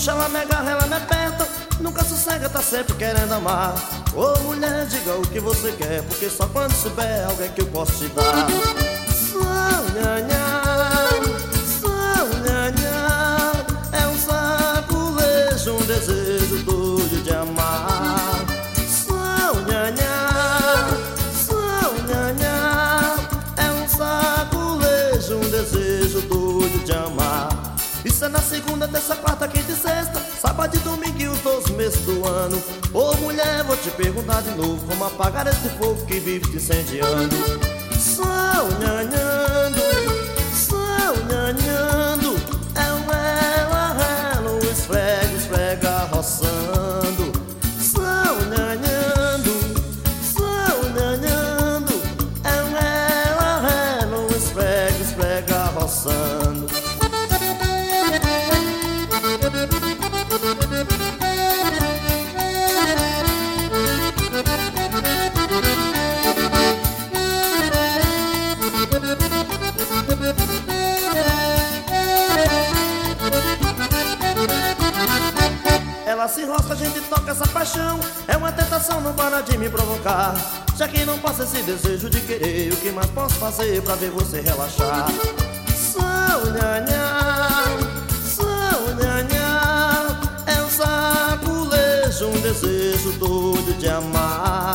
puxa, ela me agarra, ela me aperta, nunca sossega, tá sempre querendo amar. Ô mulher, diga o que você quer, porque só quando souber alguém que eu posso te dar. Sonhanhã, é um saculejo, um desejo doido de amar. Sonhanhã, é um saculejo, um desejo doido de amar. Isso é na segunda, terça, quarta, quinta e sexta, sábado e domingo e os 12 meses do ano. Ô mulher, vou te perguntar de novo, como apagar esse fogo que vive te incendiando. Sonhanhando, é um ela, um esfrega, esfrega, roçando. Sonhanhando, é um ela, um esfrega, esfrega, roçando. Ela se enrosca, a gente toca essa paixão, é uma tentação, não para de me provocar. Já que não passa esse desejo de querer, o que mais posso fazer pra ver você relaxar? Sonhanhã, é um saculejo, um desejo doido de amar.